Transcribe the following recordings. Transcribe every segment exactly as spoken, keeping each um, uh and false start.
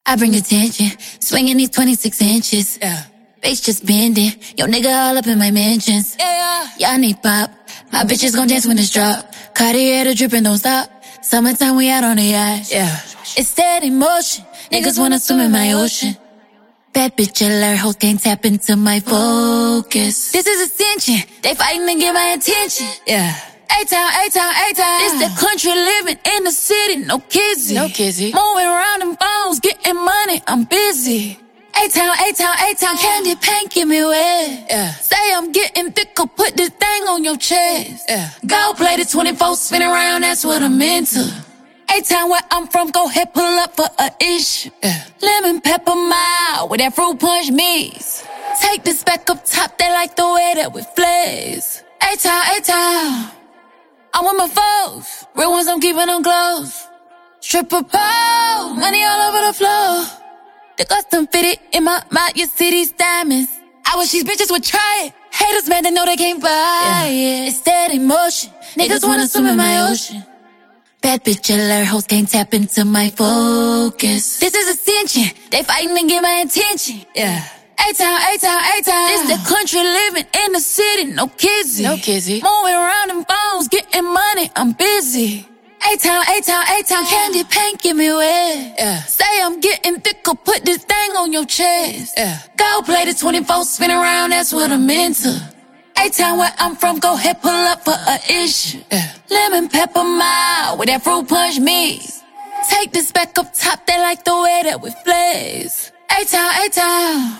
I bring attention, swinging these twenty-six inches. Yeah. Bass just bending, yo nigga all up in my mentions. Yeah. Y'all need pop, my bitches gon' dance when it's drop. Cartier the drippin' don't stop. Summertime we out on the yacht. Yeah. It's steady motion, niggas wanna swim in my ocean. Bad bitch alert, hoes can't tap into my focus. This is ascension, they fighting to get my attention. Yeah. A-Town, A-Town, A-Town. It's the country living in the city, no kizzy. No kizzy. Moving around them phones, getting money, I'm busy. A-Town, A-Town, A-Town, candy paint, give me wet. Yeah. Say I'm getting thicker, put this thing on your chest. Yeah. Gold plated twenty-four, spin around, that's what I'm into. A-Town, where I'm from, go ahead, pull up for a issue. Yeah. Lemon pepper mild with that fruit punch mix. Take this back up top, they like the way that we flex. A-Town, A-Town. I'm with my foes, real ones, I'm keeping them close. Stripper pole, money all over the floor. The custom fitted in my mouth, you see these diamonds. I wish these bitches would try it. Haters, man, they know they can't buy Yeah. it. It's steady motion, niggas wanna swim in my ocean. Bad bitch alert, hoes can't tap into my focus. This is ascension, they fighting to get my attention. Yeah. A-Town, A-Town, A-Town. It's the country living in the city, no kizzy. No kizzy. Moving around them phones, getting money, I'm busy. A-Town, A-Town, A-Town, candy paint, give me wet. Yeah. Say I'm getting thicker, put this thing on your chest. Yeah. Gold plated twenty-four, spin around, that's what I'm into. A-Town, where I'm from, go ahead, pull up for a issue. Yeah. Lemon pepper mild with that fruit punch mix. Take this back up top, they like the way that we flex. A-Town, A-Town.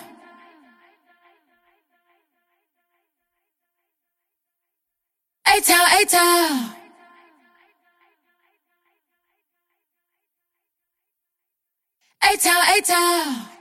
A-Town, A-Town. A-Town, A-Town.